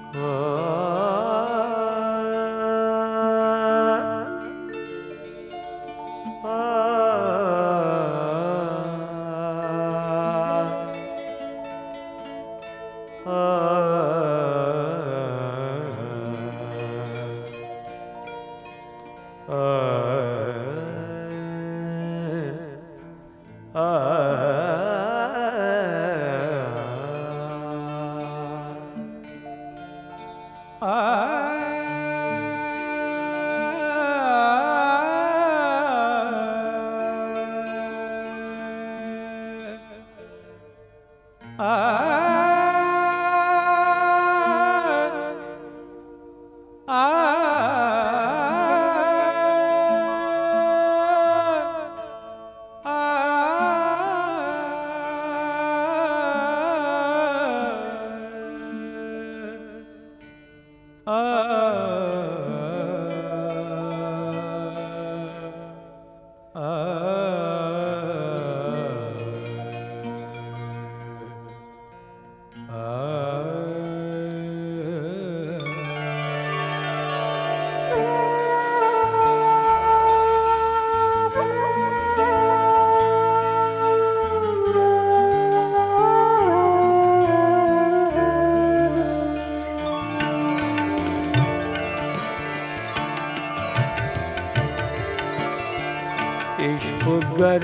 इश्क गर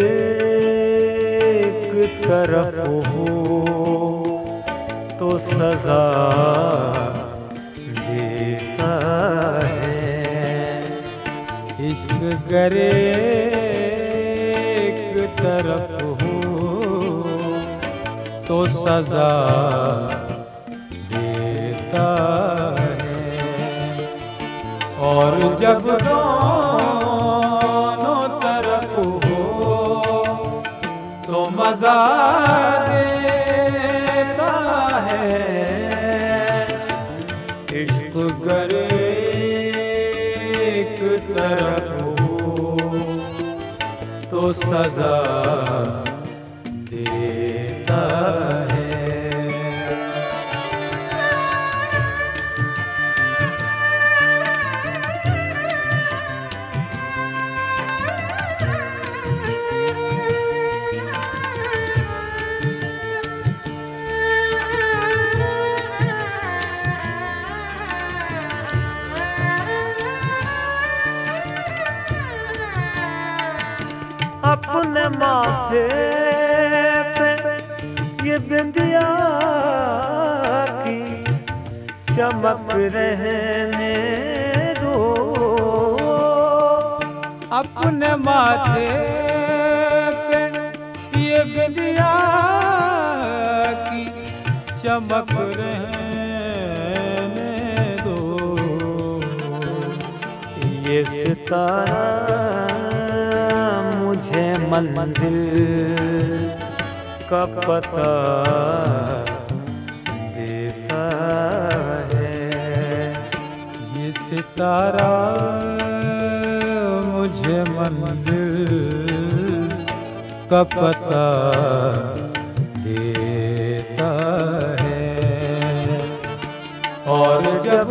एक तरफ हो तो सजा देता है। इश्क गर एक तरफ हो तो सजा देता है। और जब तो मजा देता है। इश्क गर एक तरफ हो तो सजा देता है। अपने माथे पे ये बिंदिया की चमक रहने दो। अपने माथे पे ये बिंदिया की चमक रहने दो। ये सितारा मुझे मंजिल का पता देता है। ये सितारा मुझे मंजिल का पता देता है। और जब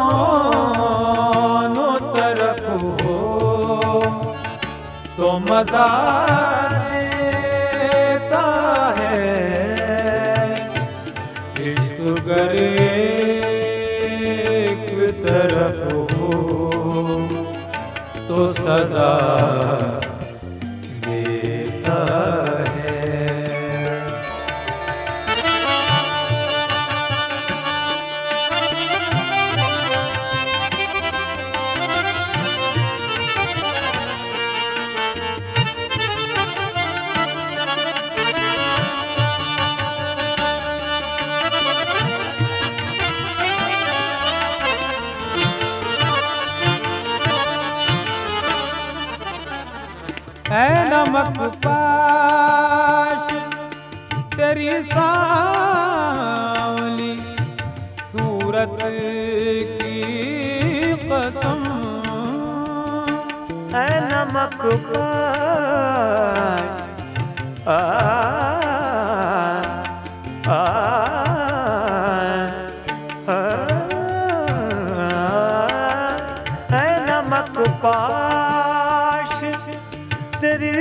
दोनों तरफ हो तो मजा देता है। इश्क गर एक तरफ हो तो सजा देता है। है नमक पाश तेरी सांवली सूरत की कसम। है नमक पाश आ, आ, आ, आ, पाश तेरी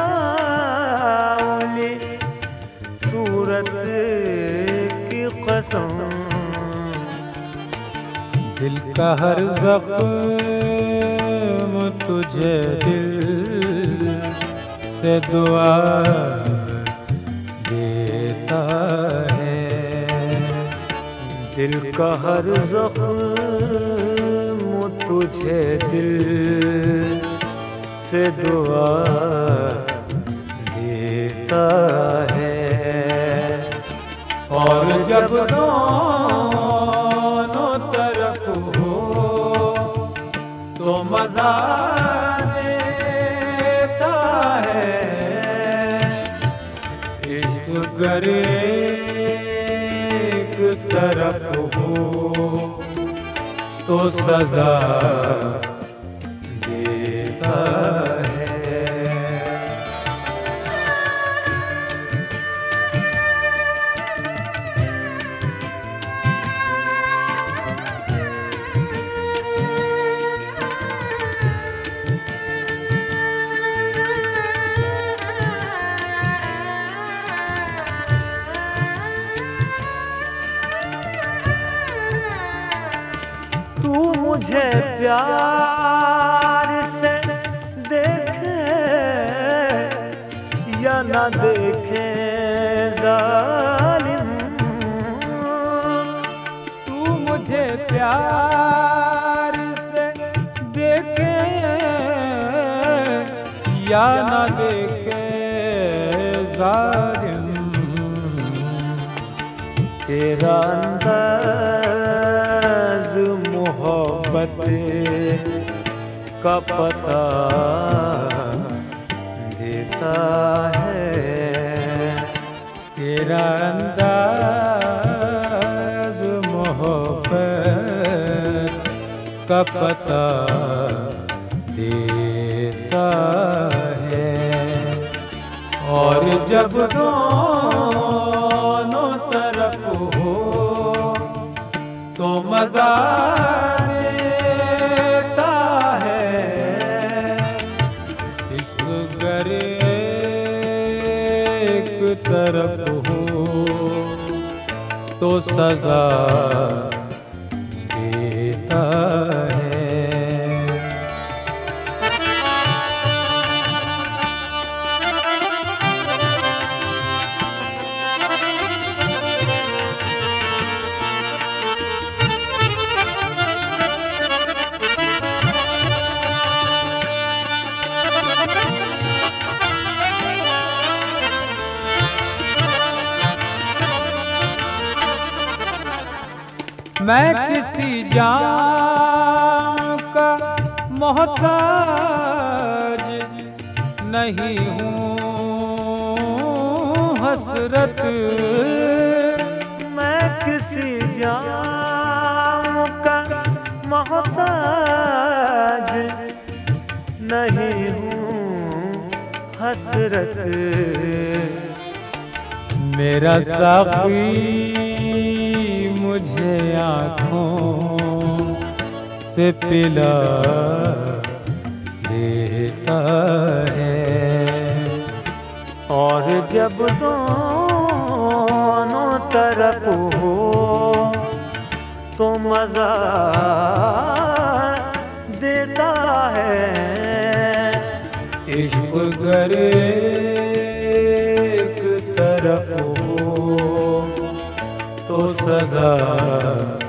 सांवली सूरत की कसम। दिल का हर जख्म तुझे दिल से दुआ देता है। दिल का हर जख्म तुझे दिल से दुआ देता है। और जब दोनों तरफ हो तो मजा देता है। इश्क गर एक तरफ हो तो सजा देता है। तू मुझे प्यार से देखे या ना देखे जालिम। तू मुझे प्यार से देखे या ना देखे जालिम। तेरा अंदाज़ मोहब्बत का पता देता है। तेरा अंदाज़ मोहब्बत का पता देता है। और जब दोनों तरफ हो तो मजा देता है। इश्क गर एक तरफ हो तो सजा देता है। मैं किसी जाम का मोहताज नहीं हूँ हसरत। मैं किसी जाम का मोहताज नहीं हूँ हसरत। मेरा साक़ी मुझे आँखों से पिला देता है। और जब दोनों तरफ हो तो मजा देता है। इश्क गर एक तरफ हो तो सजा